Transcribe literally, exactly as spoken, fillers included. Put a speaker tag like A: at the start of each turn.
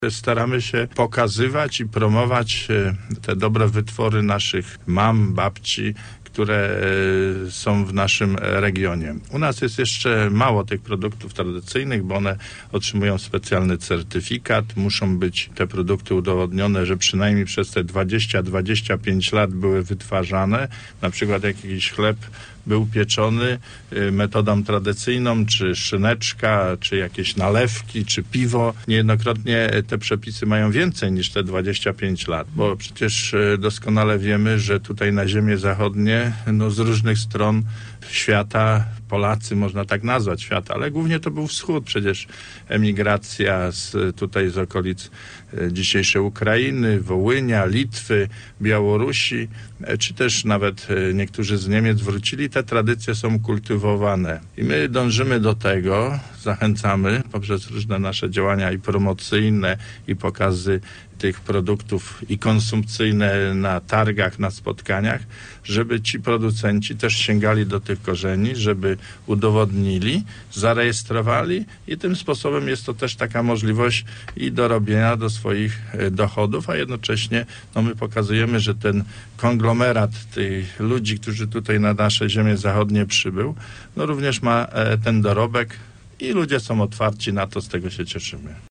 A: Staramy się pokazywać i promować te dobre wytwory naszych mam, babci, które są w naszym regionie. U nas jest jeszcze mało tych produktów tradycyjnych, bo one otrzymują specjalny certyfikat. Muszą być te produkty udowodnione, że przynajmniej przez te dwadzieścia do dwudziestu pięciu lat były wytwarzane. Na przykład jakiś chleb był pieczony metodą tradycyjną, czy szyneczka, czy jakieś nalewki, czy piwo. Niejednokrotnie te przepisy mają więcej niż te dwadzieścia pięć lat, bo przecież doskonale wiemy, że tutaj na ziemię zachodnie, no z różnych stron świata, Polacy można tak nazwać świata, ale głównie to był wschód. Przecież emigracja z, tutaj z okolic dzisiejszej Ukrainy, Wołynia, Litwy, Białorusi, czy też nawet niektórzy z Niemiec wrócili, te tradycje są kultywowane. I my dążymy do tego, zachęcamy poprzez różne nasze działania i promocyjne, i pokazy tych produktów i konsumpcyjne na targach, na spotkaniach, żeby ci producenci też sięgali do tych korzeni, żeby udowodnili, zarejestrowali i tym sposobem jest to też taka możliwość i dorobienia do swoich dochodów, a jednocześnie no, my pokazujemy, że ten konglomerat tych ludzi, którzy tutaj na nasze ziemię zachodnie przybył, no również ma ten dorobek i ludzie są otwarci na to, z tego się cieszymy.